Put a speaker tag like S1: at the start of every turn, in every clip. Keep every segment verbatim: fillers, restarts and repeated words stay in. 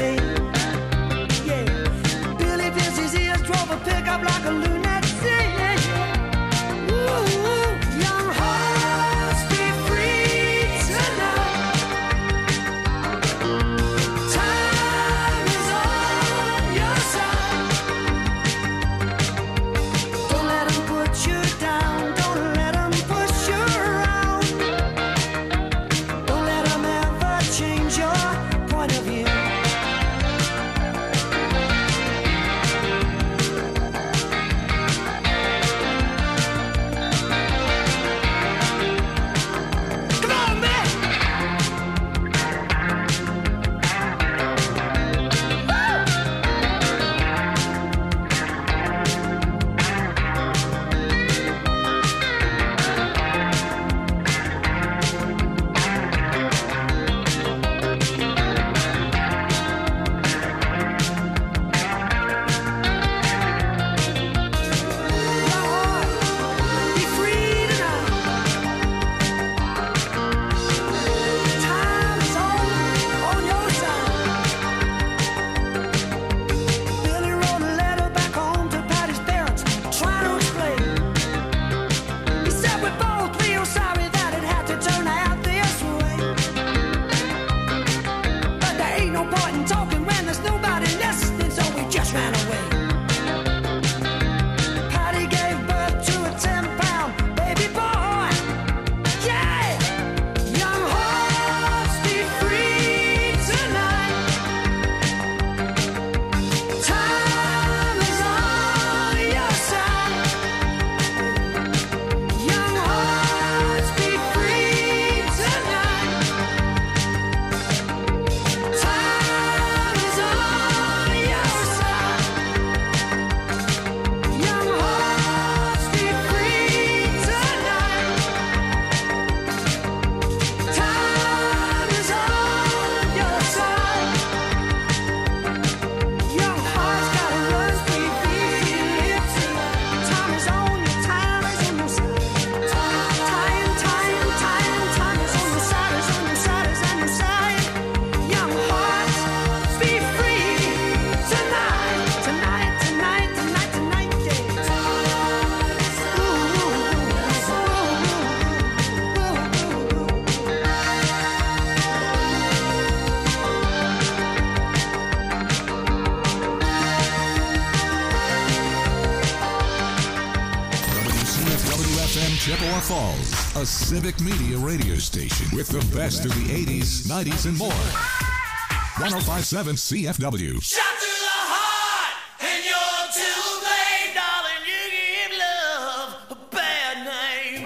S1: day. Yeah, Billy pierced his ears, drove a pickup like a lunatic. Ooh, young hearts be free tonight. Time is on your side. Don't let them put you down. Don't let them push you around. Don't let them ever change your point of view. Come on, man! Be free tonight. Time is on, on your side. Billy wrote a letter back home to Patty's parents, trying to explain. He said we're both real sorry that it had to turn out this way. But there ain't no point in talking when there's nobody listening, so we just ran away. Patty gave birth to a ten-pound baby boy. Yeah! Young hearts be free tonight. Time is on your side. Young hearts be free tonight. Time is on your side. Young hearts be free tonight. Time is on your side. Young hearts gotta run free, free, live tonight. Time is on your, time is on your side. Time, time, time, time is on your side, is on your side, is on your side. Young hearts be free tonight, tonight, tonight, tonight, tonight, yeah. Ooh, ooh, ooh, ooh, ooh.
S2: W C F W F M Chippewa Falls, a civic media radio station with the best of the eighties, nineties, and more. one oh five point seven C F W.
S3: Shot through the heart, and you're too late, darling. You give love a bad name.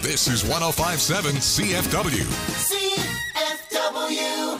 S2: This is one oh five point seven C F W.
S3: C F W.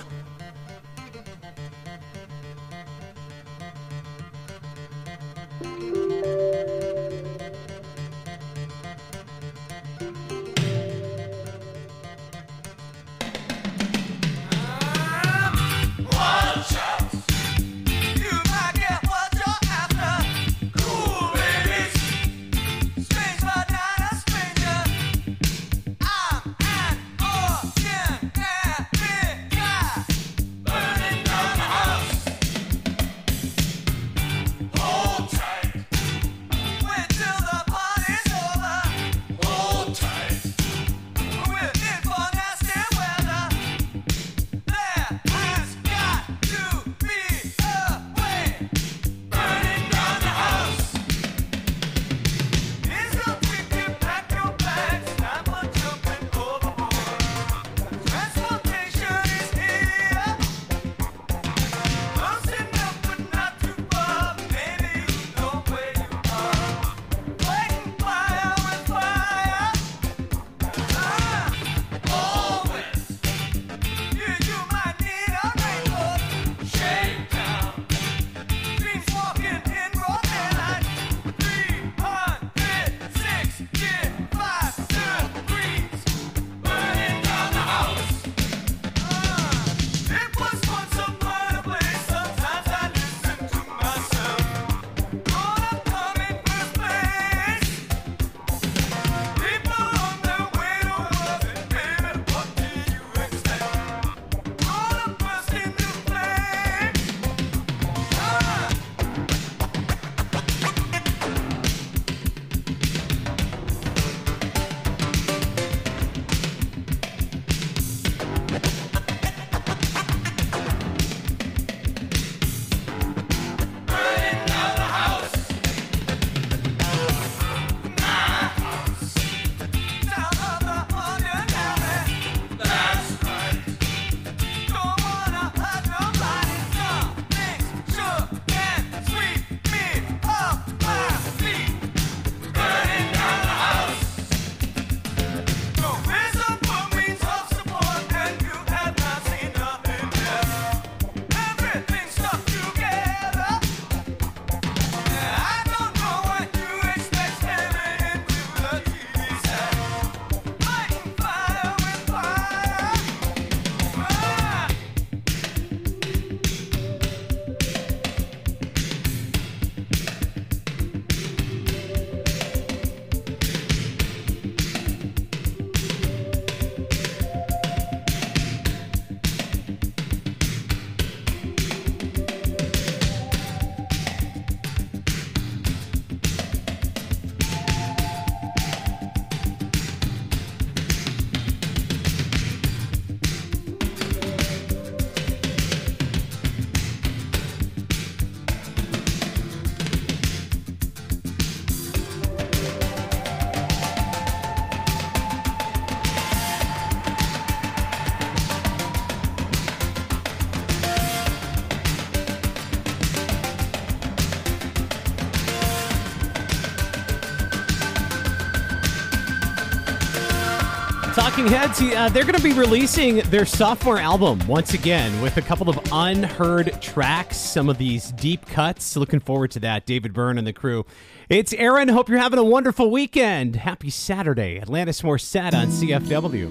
S4: Talking Heads, uh, they're going to be releasing their sophomore album once again with a couple of unheard tracks, some of these deep cuts. Looking forward to that. David Byrne and the crew. It's Aaron. Hope you're having a wonderful weekend. Happy Saturday. Atlantis More Sad on C F W.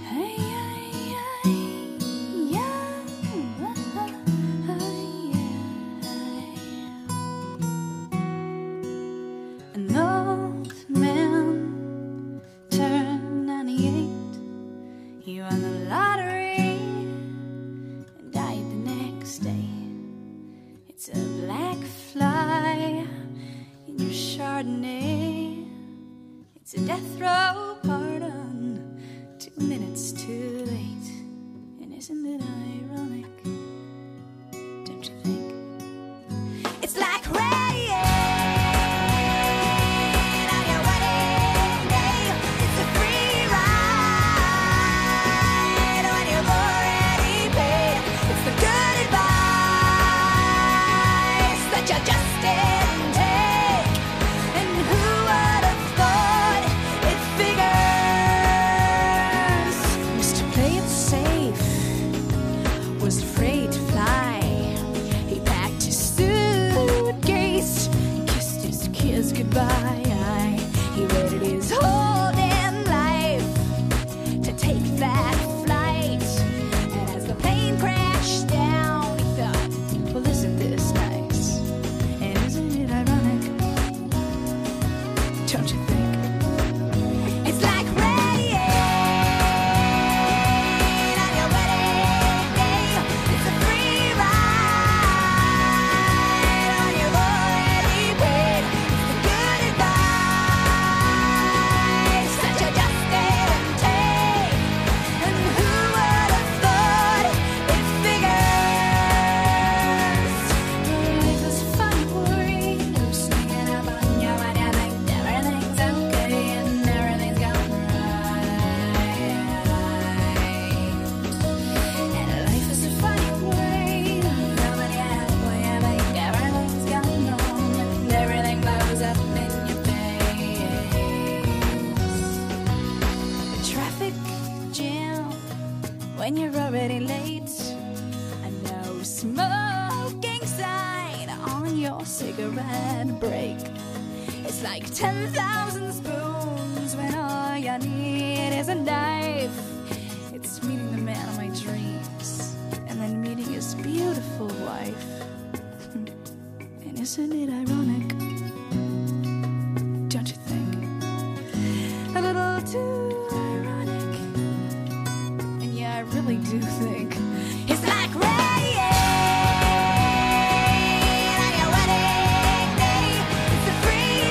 S5: An old man turned ninety-eight. He won the lottery and died the next day. It's a black fly in your Chardonnay. It's a death row pardon, two minutes too late. And isn't it ironic? Don't you think? It's like rain on your wedding day. It's a free ride when you've already paid. It's the good advice that you just didn't take. And who would have thought it figured already late. A no smoking sign on your cigarette break. It's like ten thousand spoons when all you need is a knife. It's meeting the man of my dreams and then meeting his beautiful wife. And isn't it ironic? Don't you think? A little too ironic. And yeah, I really do think it's like rain on your wedding day. It's a free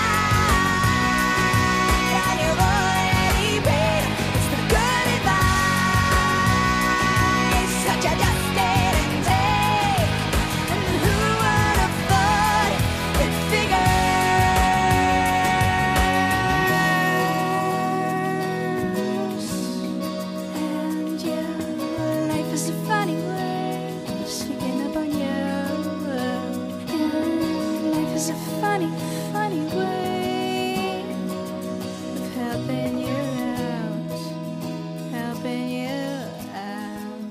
S5: ride on your already paid. It's the good advice that you just didn't take. And who would have thought it figures? And yeah, life is a funny way of sneaking up on you. Yeah, life is a funny, funny way of helping you out, helping you out.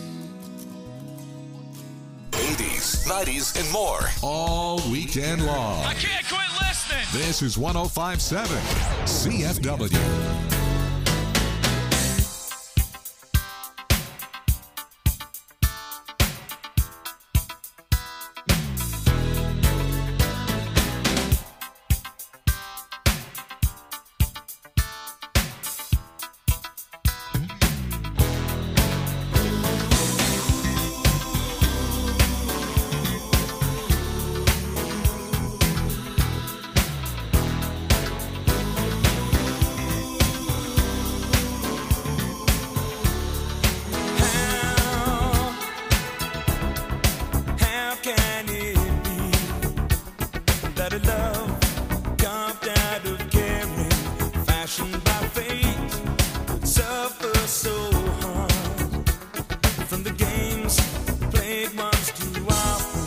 S2: eighties, nineties, and more. All weekend long.
S6: I can't quit listening.
S2: This is one oh five point seven C F W.
S7: How can it be that a love carved out of caring, fashioned by fate, would suffer so hard from the games played once too often?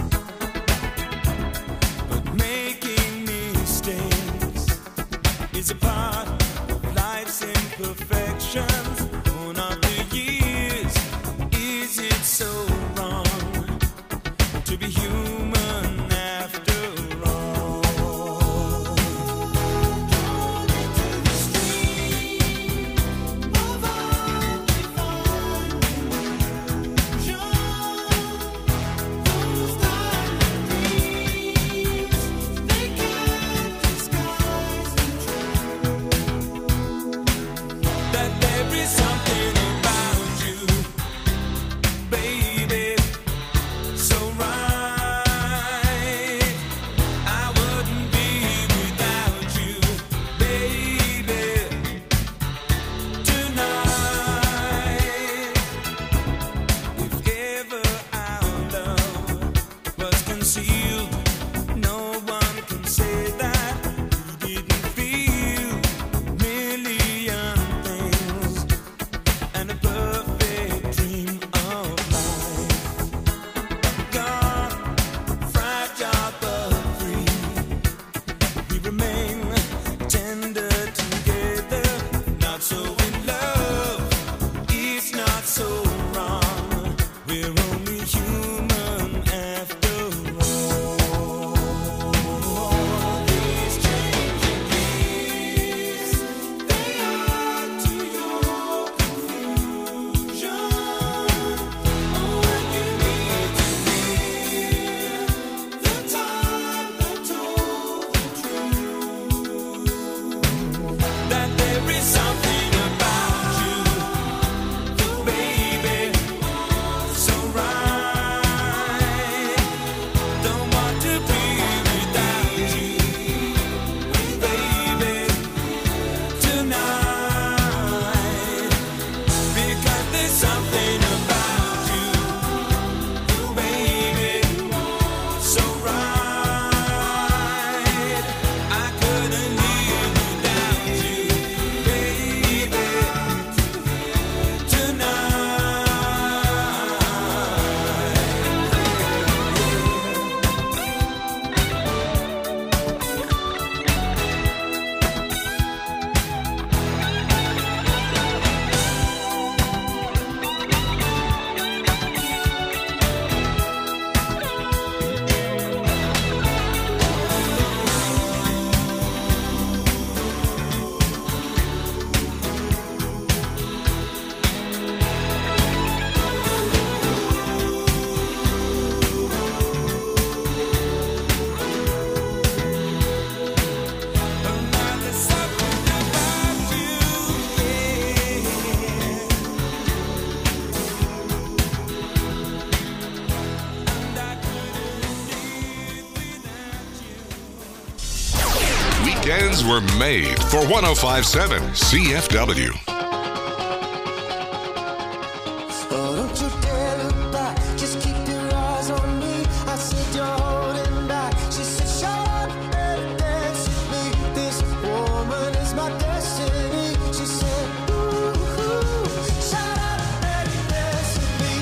S7: But making mistakes is a part of life's imperfections. Born of the years, is it so wrong to be human after all? Thrown into the stream of our
S2: Weekends were made for one oh five point seven C F W.
S1: Oh, don't you dare look back, just keep your eyes on me. I said you're holding back. She said, shut up and dance with me. This woman is my destiny. She said, ooh, ooh, shut up and dance with me.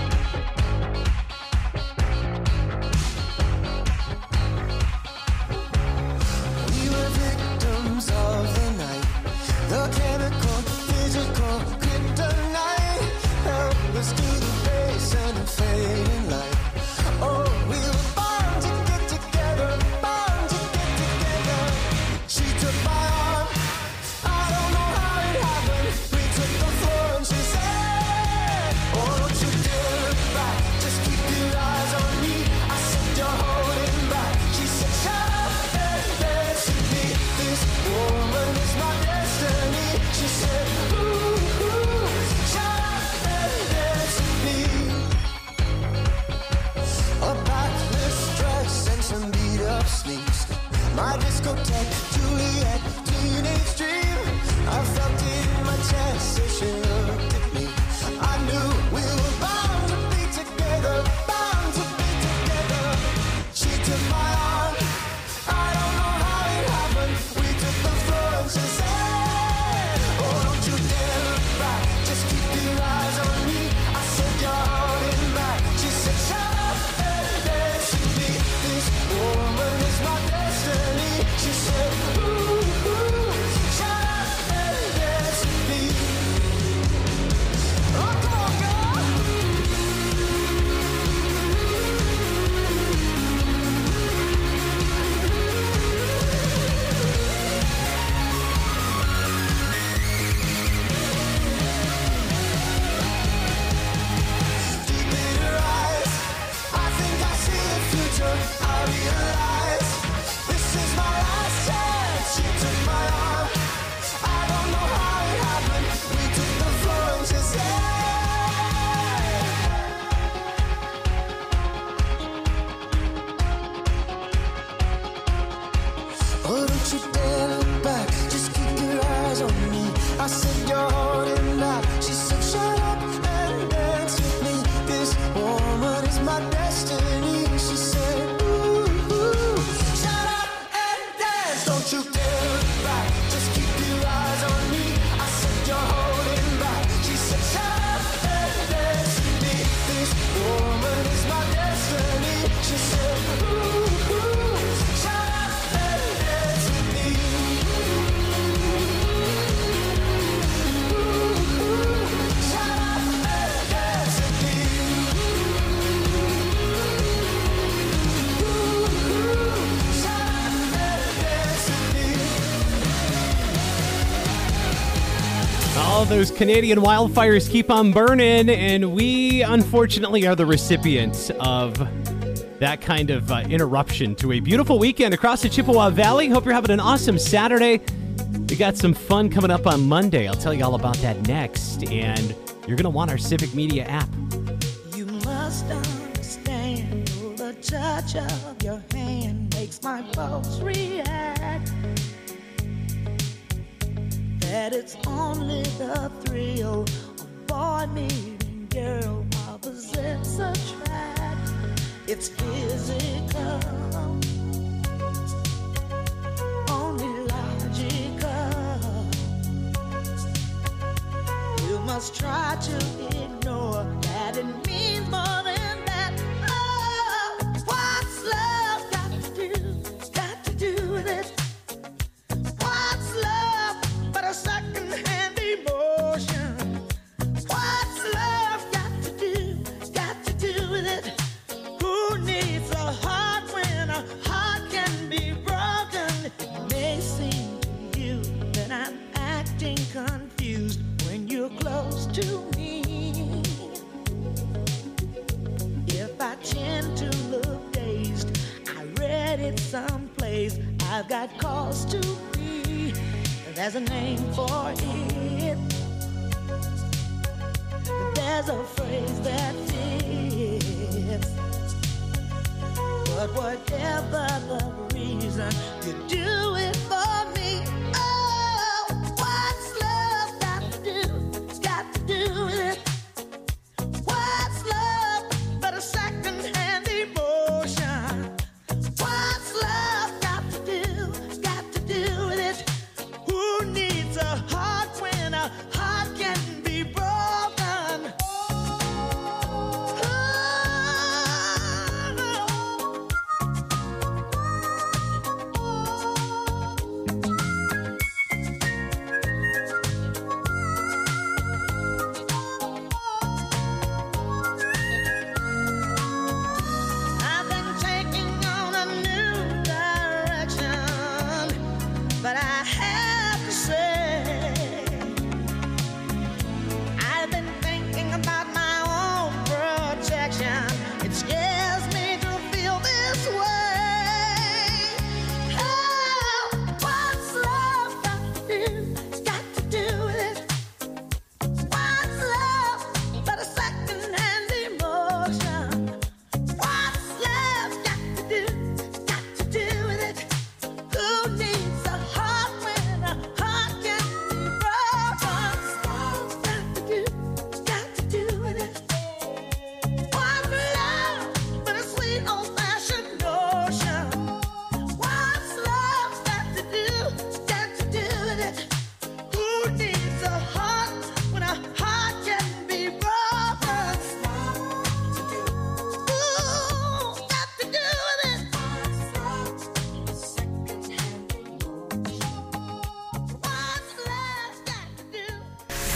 S1: We were victims of the night, the chemical, physical, kryptonite. Help us to the base and the fading light. Oh, we were bound to get together, bound to get together. She took my arm, I don't know how it happened. We took the floor and she said, oh, don't you dare look back, just keep your eyes on me. I said you're holding back. She said, shut up and dance with me. This woman is my destiny. She said, ooh, ooh, shut up and dance with me. A backless dress and some beat up sneaks. My discotheque, Juliet, teenage dream. I felt it in my chest as she looked at me. I knew we were bound to be together, bound to be together. She took my arm, I don't know how it happened. We took the floor and she said, oh, don't you dare look back, just keep your eyes on me. I said you're holding back. She said, shut up and dance with me. This woman is my destiny. She said, ooh, ooh, shut up and dance with me. Oh, come on, girl. Deep in her eyes, I think I see a future. I realize this is my last chance. She took my arm, I don't know how it happened. We took the floor and she said, oh, don't you dare look back, just keep your eyes on me. I said you're holding back. She said, shut up and dance with me. This woman is my destiny. She said, ooh, ooh, shut up and dance. Don't you dare look back, just keep your eyes on me. I said you're holding back. She said, shut up and dance with me. This woman is my destiny. She said, ooh, ooh, shut up and dance with me. Ooh, ooh, shut up and dance with me. Ooh, ooh, shut up and dance with me.
S4: All those Canadian wildfires keep on burning, and we unfortunately are the recipients of that kind of uh, interruption to a beautiful weekend across the Chippewa Valley. Hope you're having an awesome Saturday. We got some fun coming up on Monday. I'll tell you all about that next, and you're going to want our Civic Media app.
S6: You must understand the touch of your hand makes my pulse react. That it's only the thrill of boy meeting girl opposites attract. It's physical, only logical. You must try to ignore that it means more than that. Oh, what's love got to do? Got to do with it. What's love but a second-hand emotion? What's love got to do? Got to do with it. Who needs a heart when a heart can be broken? It may seem to you that I'm acting confused when you're close to me. If I tend to look dazed, I read it someplace. I've got cause to be. There's a name for it. There's a phrase that fits. But whatever the reason, you do it for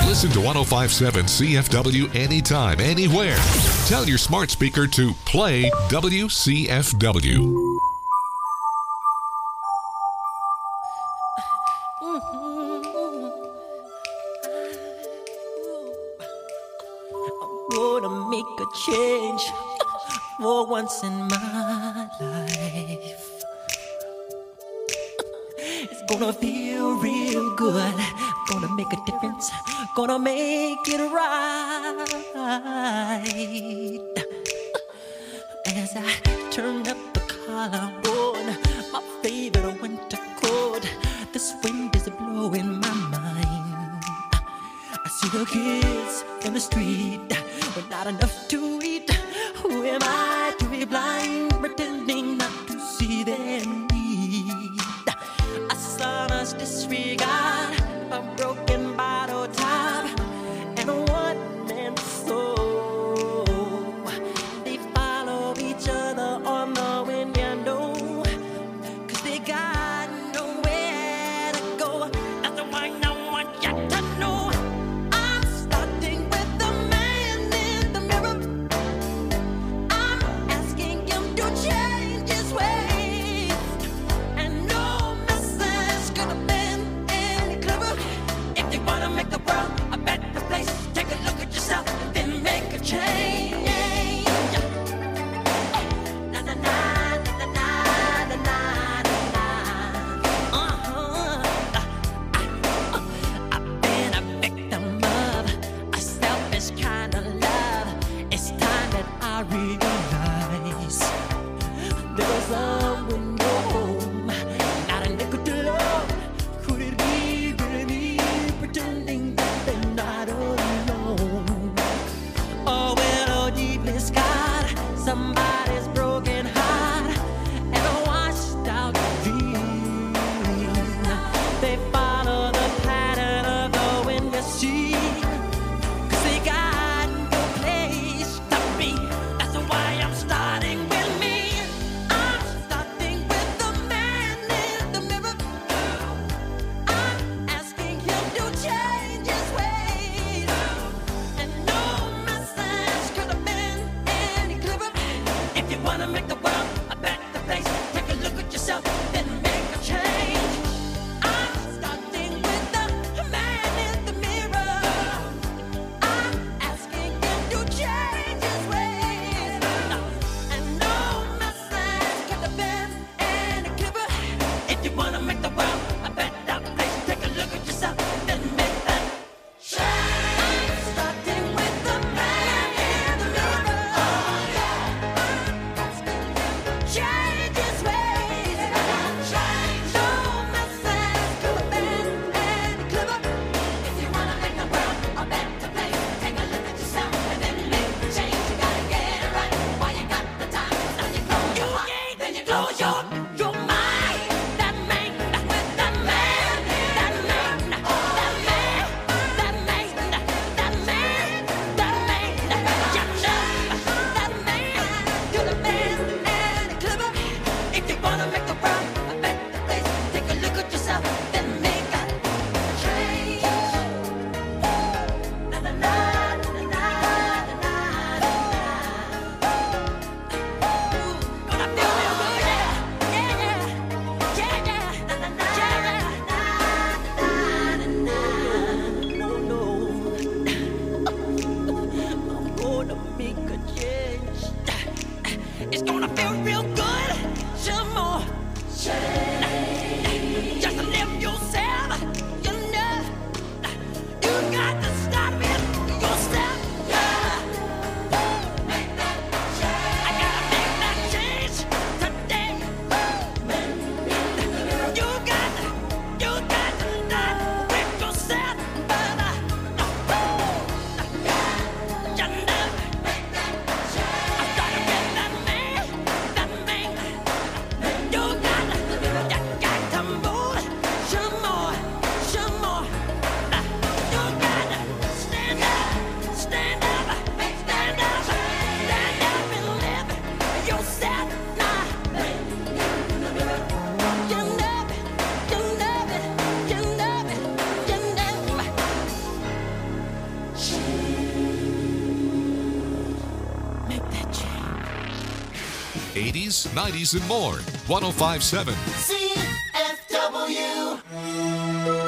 S2: Listen to ten fifty-seven C F W anytime, anywhere. Tell your smart speaker to play W C F W.
S6: Gonna make a change for once in my life. It's gonna feel real good. Gonna make a difference. Gonna make it right. As I turn up the collar on my favorite winter coat, this wind is blowing my mind. I see the kids in the street with not enough to eat. Who am I to be blind, pretending not to see their need? A sonorous disregard, a broken bottle top, and a one-man soul. They follow each other on the wind, you know, 'cause they got nowhere to go. That's why I want you to know. I'm starting with the man in the mirror. I'm asking him to change his ways.
S2: eighties, nineties, and more. one oh five point seven.
S3: C F W.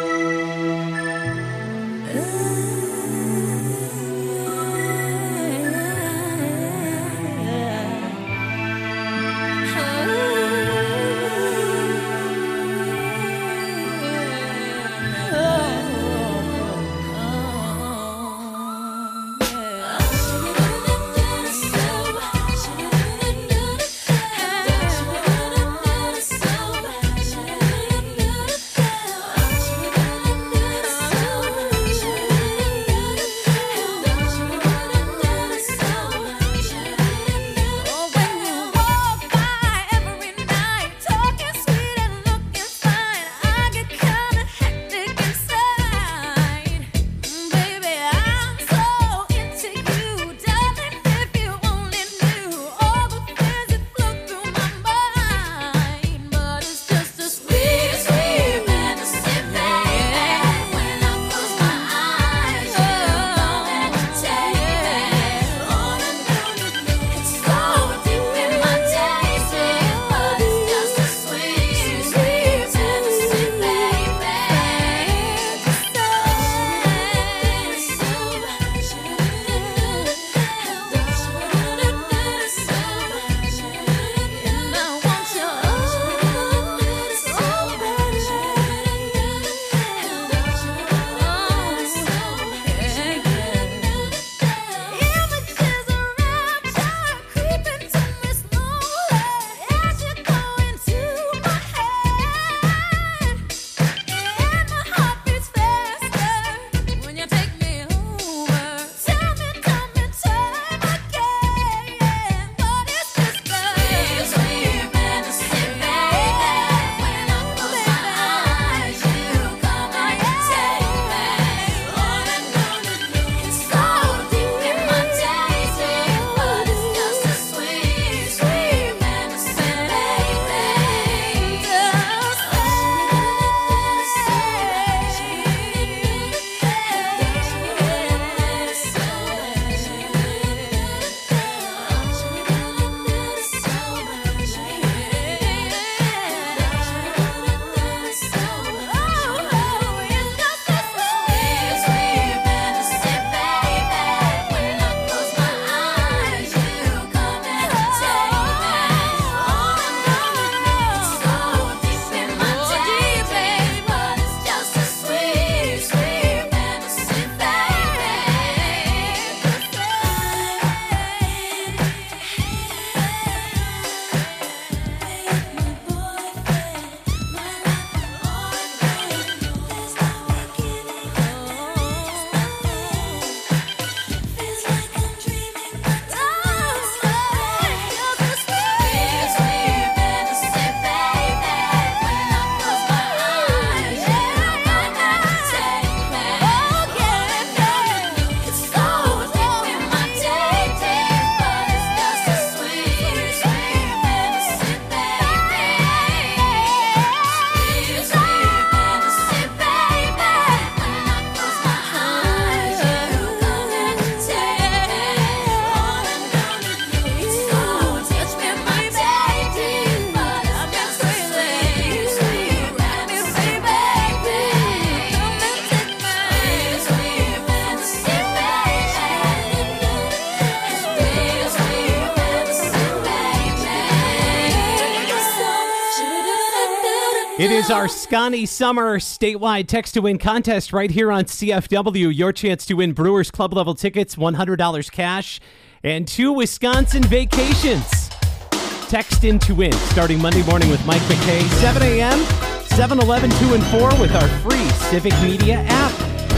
S4: It is our Scotty Summer statewide text to win contest right here on C F W. Your chance to win Brewers Club level tickets, one hundred dollars cash, and two Wisconsin vacations. Text in to win starting Monday morning with Mike McKay, seven a.m., seven eleven, two and four with our free Civic Media app.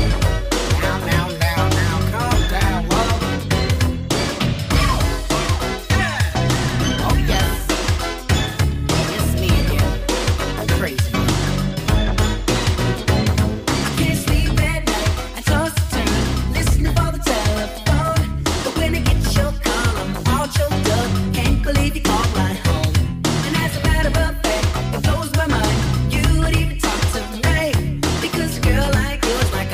S8: Down, down, down, down, calm down, love. Oh, yes. It's me again. I'm crazy. I can't sleep at night. I toss and turn, listening for the telephone. But when I get your call, I'm all choked up. Can't believe you called right home. And as a matter of fact, it blows my mind. You would even talk to me. Because a girl like yours, like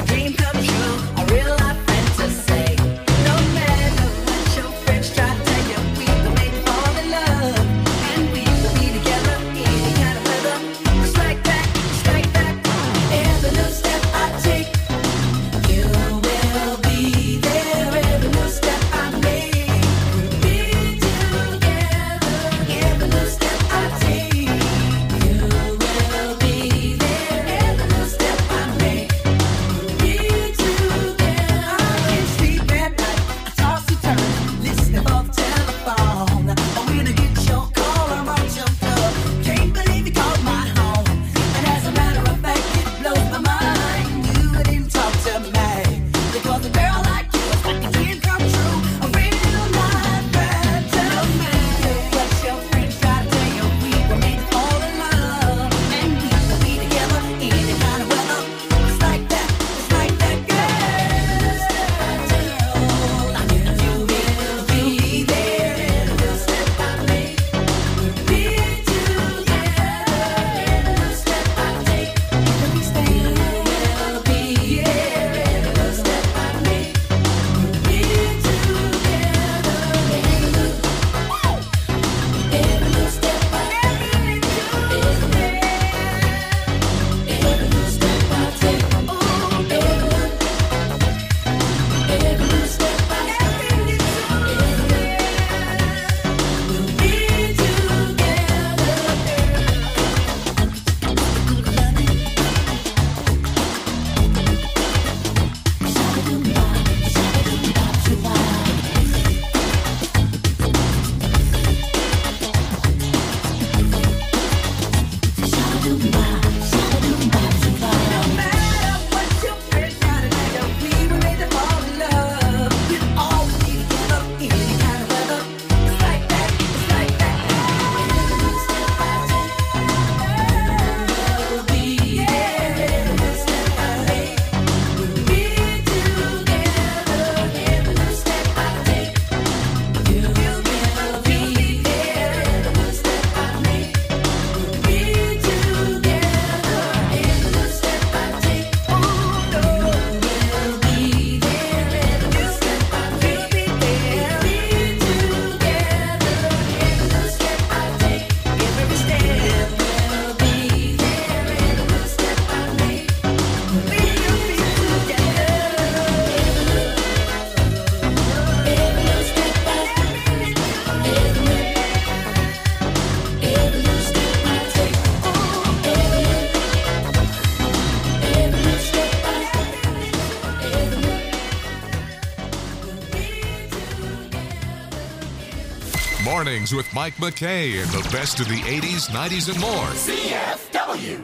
S2: Mornings with Mike McKay and the best of the eighties, nineties, and more.
S3: C F W.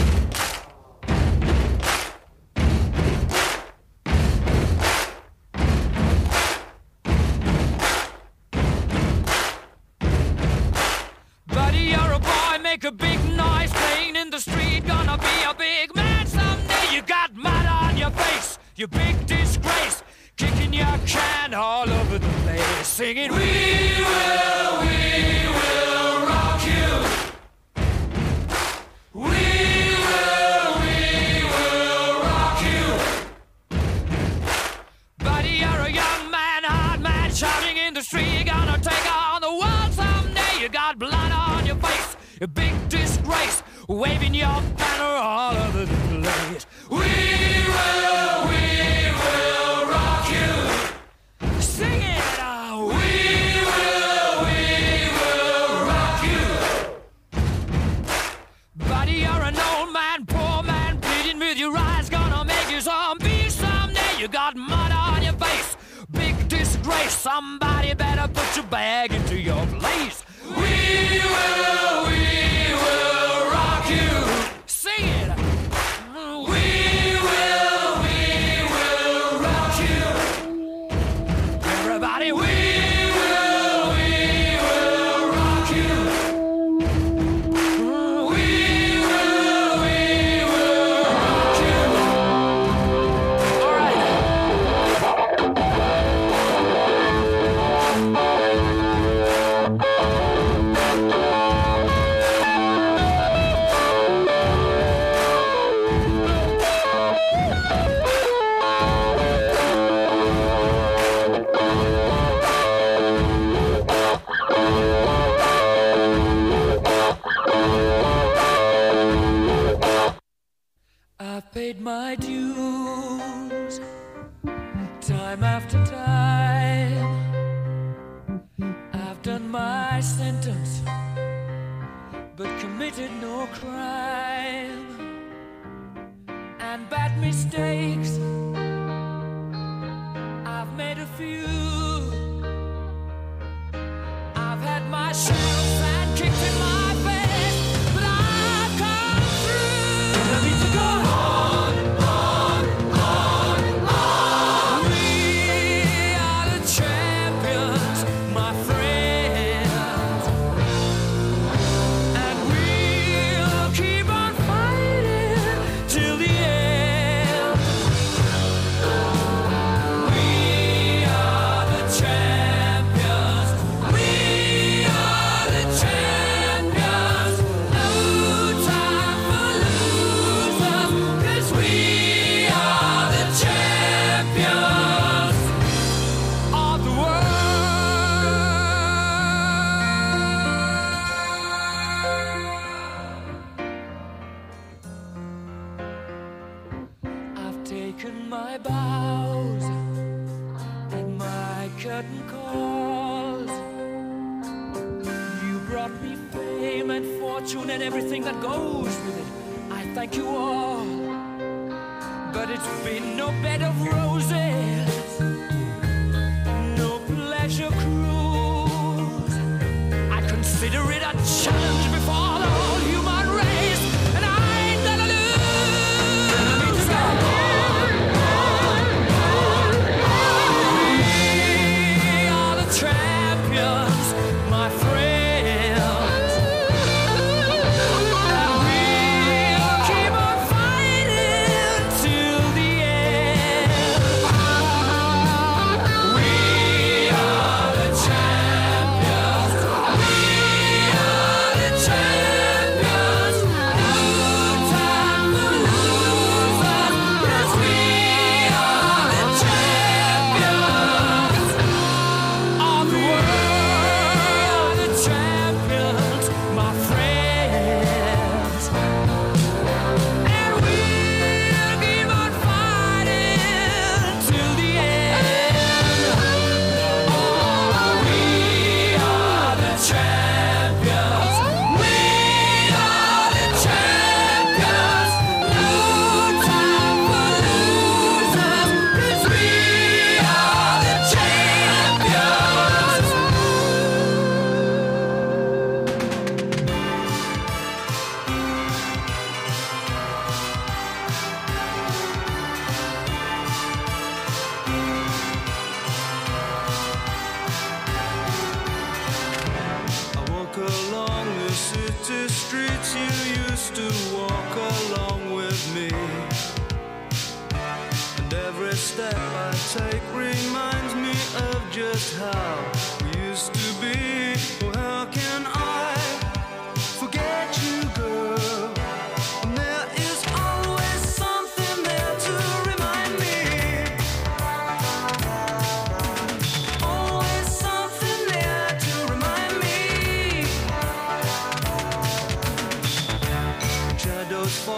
S9: Buddy, you're a boy, make a big noise playing in the street. Gonna be a big man someday. You got mud on your face, you big disgrace. Kicking your can all over the place, singing, we will, we will rock you. We will, we will rock you. Buddy, you're a young man, hard man, shouting in the street. You're gonna take on the world someday. You got blood on your face, a big disgrace, waving your banner all over the place. We will, we will rock you. Sing it out. We will, we will rock you. Buddy, you're an old man, poor man, bleeding with your eyes, gonna make you zombie someday. You got mud on your face, big disgrace. Somebody better put your bag into your place. We will, we will rock you. Sing it. We will, we will rock you. Everybody, we will, we will rock you. We will, we will rock you. All right. I've paid my dues time after time. I've done my sentence, but committed no crime. And bad mistakes, I've made a few. I've had my share of sand kicked in my face, but I've come through. I need to go on, on, on, on. We are the champions, my friends, and we'll keep on fighting till the end. We are the champions. We are the champions. No time for losers, 'cause we are the champions of the world. I've taken my bows and my curtain calls. You brought me fame and fortune and everything that goes with it. I thank you all, but it's been no bed of roses, no pleasure cruise. I consider it a challenge before the whole human race, and I ain't gonna lose. We are the champions, my friends, and we'll keep on fighting till the end. We are the champions. We are the champions.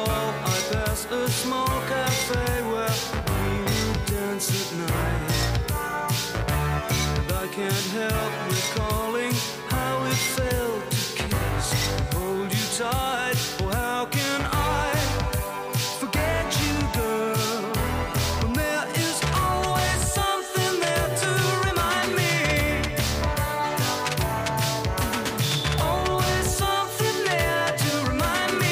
S7: wall I pass a small cafe where we dance at night. And I can't help recalling how it felt to kiss, hold you tight. Oh, how can I forget you, girl, when there is always something there to remind me. Always something there to remind me.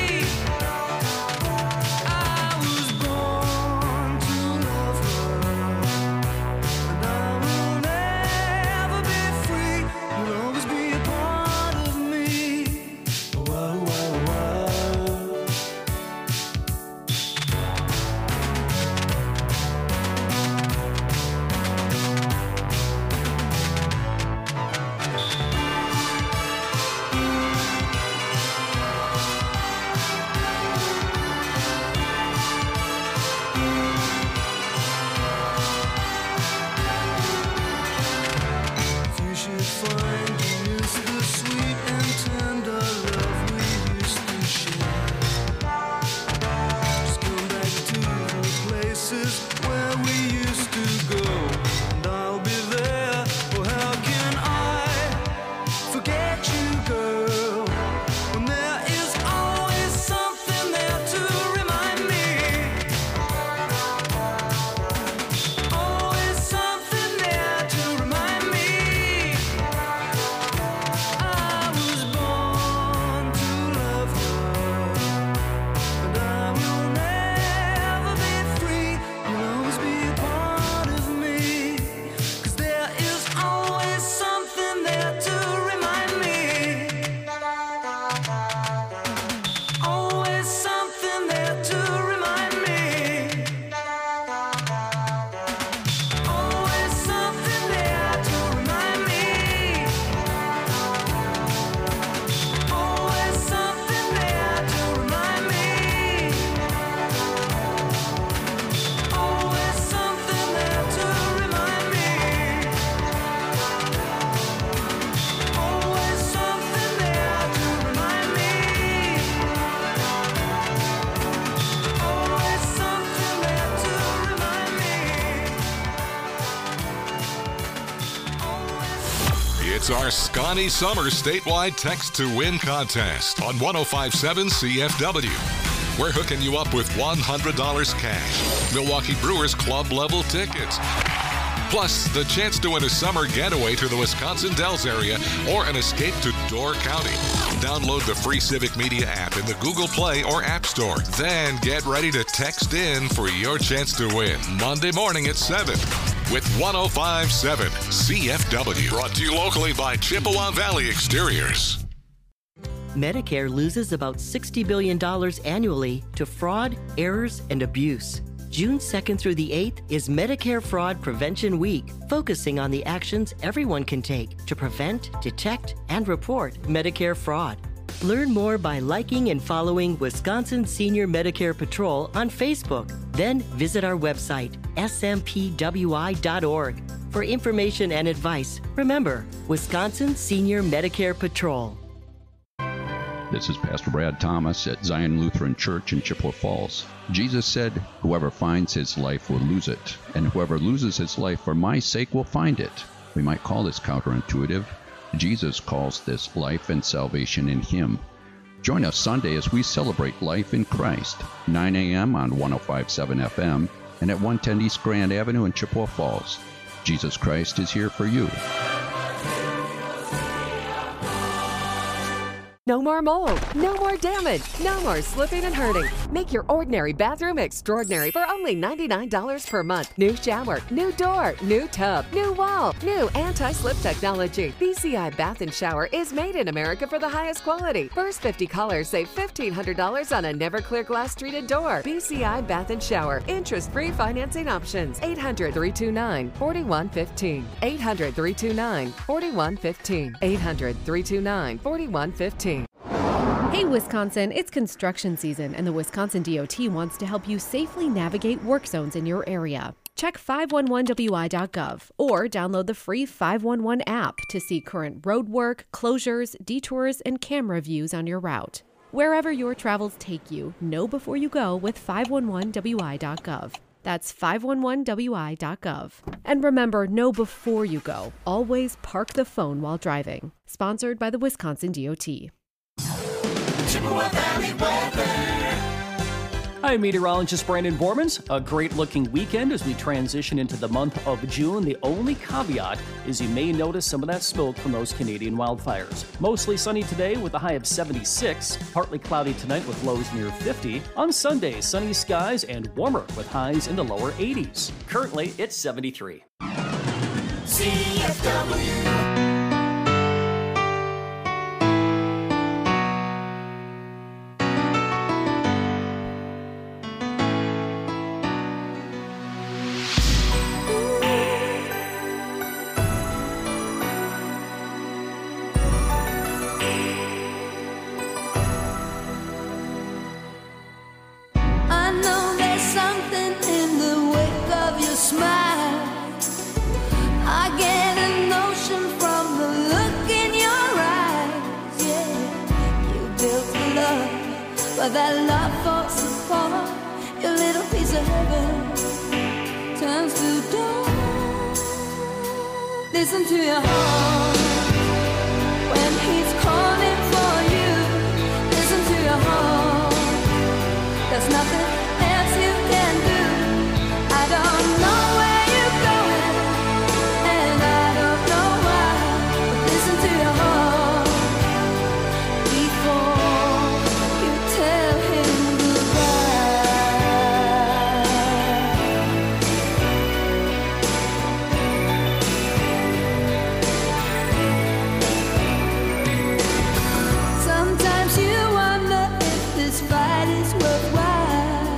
S7: I was born to love her, and I will never be free. You'll always be a part of me. Whoa, whoa, whoa. If you should find you miss the sweet and tender love we used to share, just come back to the places where we used to go, and I'll be there. Oh, how can I forget you, girl, when there is always something there to remind me. Always something there to remind me. I was born to love her, and I will never be free. You'll always be a part of me, 'cause there is always something there to remind me. Always something there to remind me. Always something there to remind me. Always something there to remind me. Always something there to remind me. Always something there to remind me. Always something there to remind me.
S2: It's our Scotty Summer statewide text to win contest on one oh five point seven C F W. We're hooking you up with one hundred dollars cash, Milwaukee Brewers club level tickets, plus the chance to win a summer getaway to the Wisconsin Dells area or an escape to Door County. Download the free Civic Media app in the Google Play or App Store. Then get ready to text in for your chance to win Monday morning at seven with one oh five point seven C F W. Brought to you locally by Chippewa Valley Exteriors.
S10: Medicare loses about sixty billion dollars annually to fraud, errors, and abuse. June second through the eighth is Medicare Fraud Prevention Week, focusing on the actions everyone can take to prevent, detect, and report Medicare fraud. Learn more by liking and following Wisconsin Senior Medicare Patrol on Facebook. Then visit our website, S M P W I dot org. For information and advice, remember, Wisconsin Senior Medicare Patrol.
S11: This is Pastor Brad Thomas at Zion Lutheran Church in Chippewa Falls. Jesus said, "Whoever finds his life will lose it, and whoever loses his life for my sake will find it." We might call this counterintuitive. Jesus calls this life and salvation in him. Join us Sunday as we celebrate life in Christ, nine a.m. on one oh five point seven F M and at one ten East Grand Avenue in Chippewa Falls. Jesus Christ is here for you.
S12: No more mold, no more damage, no more slipping and hurting. Make your ordinary bathroom extraordinary for only ninety-nine dollars per month. New shower, new door, new tub, new wall, new anti-slip technology. B C I Bath and Shower is made in America for the highest quality. First fifty callers save fifteen hundred dollars on a Never-Clear glass treated door. B C I Bath and Shower. Interest-free financing options. eight hundred, three two nine, four one one five. eight hundred, three two nine, four one one five. eight hundred, three two nine, four one one five.
S13: Hey Wisconsin, it's construction season and the Wisconsin D O T wants to help you safely navigate work zones in your area. Check five one one W I dot gov or download the free five one one app to see current road work, closures, detours, and camera views on your route. Wherever your travels take you, know before you go with five one one W I dot gov. That's five one one W I dot gov. And remember, know before you go. Always park the phone while driving. Sponsored by the Wisconsin D O T.
S3: Chippewa Valley weather.
S14: I'm meteorologist Brandon Bormans. A great looking weekend as we transition into the month of June. The only caveat is you may notice some of that smoke from those Canadian wildfires. Mostly sunny today with a high of seventy-six. Partly cloudy tonight with lows near fifty. On Sunday, sunny skies and warmer with highs in the lower eighties. Currently, it's seventy-three.
S3: C F W.
S8: I know there's something in the wake of your smile. I get a notion from the look in your eyes. Yeah, you built a love, but that love falls apart. Your little piece of heaven turns to dawn. Listen to your heart when he's calling for you. Listen to your heart. There's nothing else you can do. I don't know where you're going, and I don't know why. But listen to your heart before you tell him goodbye. Sometimes you wonder if this fight is worthwhile.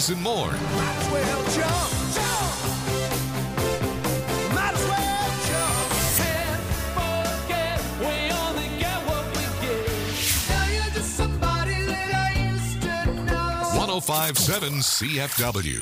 S2: nineties, and more.
S1: Might as well jump, jump. Might as well jump. Can't forget we only get what we get. Now you're just somebody that I used to know.
S2: one oh five point seven C F W.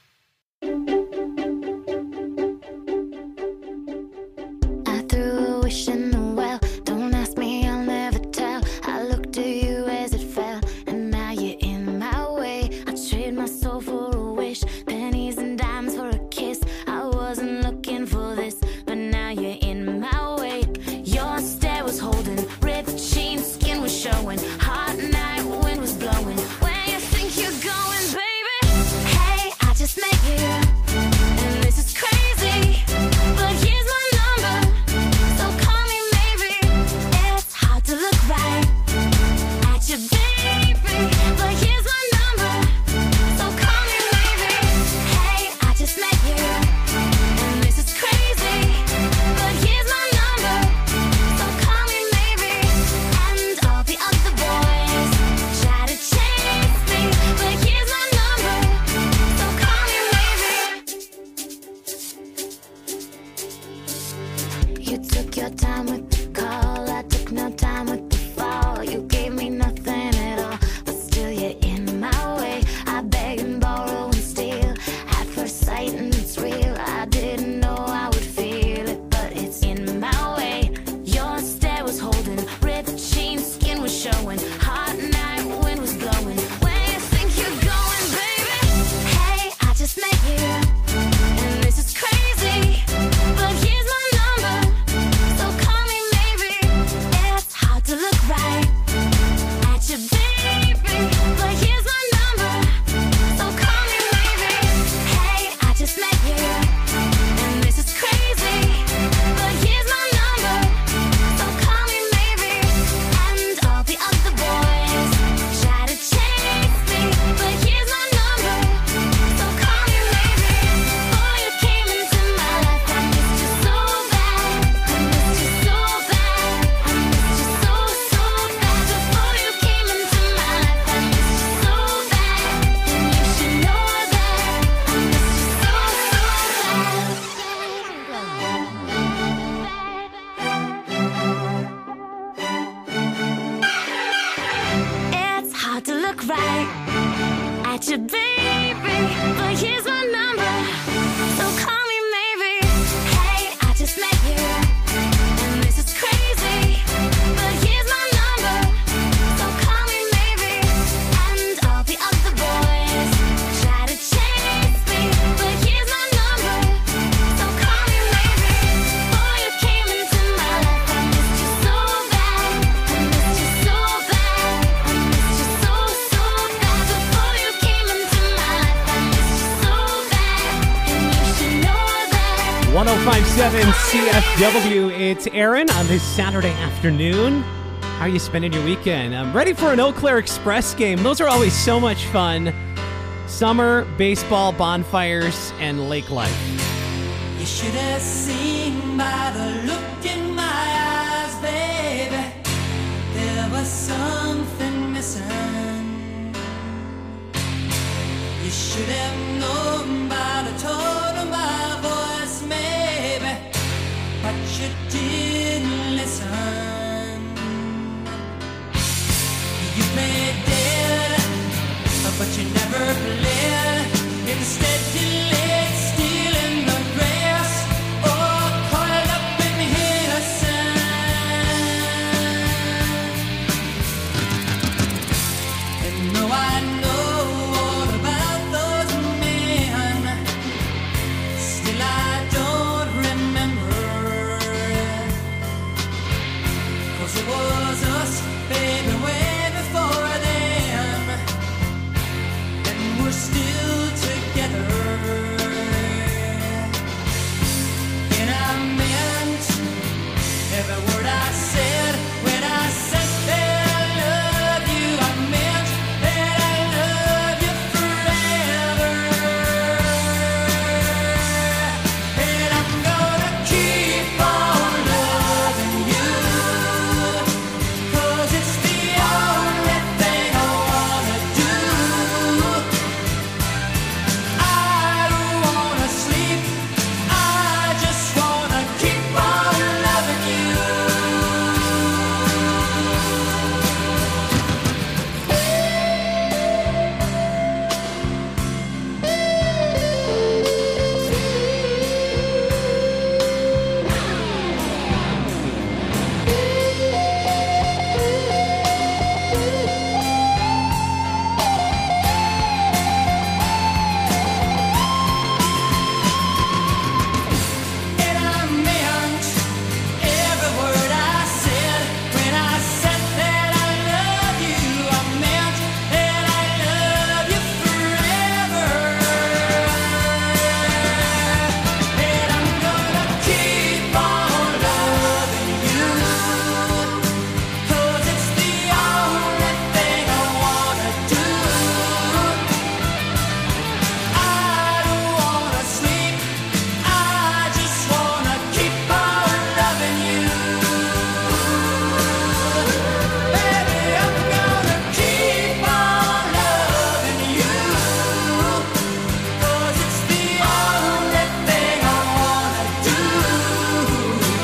S5: I threw a wish in the well. Don't ask me, I'll never tell. I looked to you as it fell, and now you're in my way. I trade my soul for a wish, pennies and dimes for a kiss. I wasn't looking for this, but now you're in my way. Your stare was holding, ripped jeans, skin was showing. Hot night, wind was blowing. Where you think you're going, baby? Hey, I just met you, and this is crazy. But here's my number, so call me maybe. It's hard to look right at you, baby. But here's my number, so call me maybe. Hey, I just met you, and this is crazy. But here's my number, so call me maybe. And all the other boys try to chase me, but here's my number, so call me maybe. You took your time with the call, I took no time with the fall. You gave me nothing at all, but still you're in my way. I beg and borrow and steal at first sight, and it's real. I didn't know I would feel it, but it's in my way. Your stare was holding, ripped jeans, skin was showing. Hot night, wind was blowing. Where you think you're going, baby? Hey, I just met you, and this is crazy. But here's my number, so call me maybe. It's hard to look right at you, baby. But here's my number, so call me maybe. Hey, I just met you, and this is crazy. But here's my number, so call me maybe. And all the other boys try to chase me, but here's my number, so call me maybe. Before you came into my life, I missed you so bad. I missed you so bad. I missed you so, so bad. Before you came into my life, I missed you so bad. And you should know that I missed you so, bad. It's hard to look right at you, baby. But here's my number, so call me maybe. Hey, I just met you, and this is crazy. But here's my number, so call me maybe. And all the other boys try to chase me, but here's my number, so call me maybe. Before you came into my life, I missed you so bad. I missed you so bad. I missed you so, so bad. Before you came into my life, I missed you so bad. And you should know that.
S4: one oh five point seven C F W. It's Aaron on this Saturday afternoon. How are you spending your weekend? I'm ready for an Eau Claire Express game. Those are always so much fun. Summer, baseball, bonfires, and lake life.
S3: You should have seen by the look in my eyes, baby. There was something missing. You should have known by